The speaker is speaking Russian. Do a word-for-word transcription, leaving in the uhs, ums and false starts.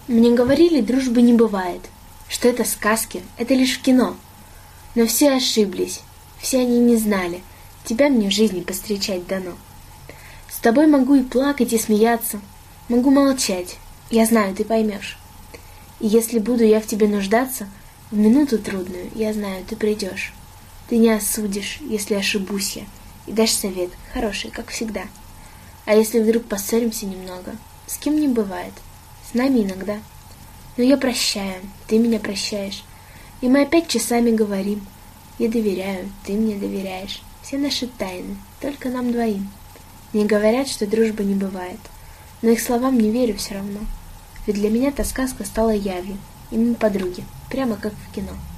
Мне говорили, дружбы не бывает, что это сказки, это лишь в кино. Но все ошиблись, все они не знали, тебя мне в жизни повстречать дано. С тобой могу и плакать, и смеяться, могу молчать, я знаю, ты поймешь. И если буду я в тебе нуждаться, в минуту трудную, я знаю, ты придешь. Ты не осудишь, если ошибусь я, и дашь совет, хороший, как всегда. А если вдруг поссоримся немного, с кем не бывает, с нами иногда. Но я прощаю, ты меня прощаешь, и мы опять часами говорим. Я доверяю, ты мне доверяешь, все наши тайны, только нам двоим. Мне говорят, что дружбы не бывает, но их словам не верю все равно. Ведь для меня та сказка стала явью, и мы подруги, прямо как в кино.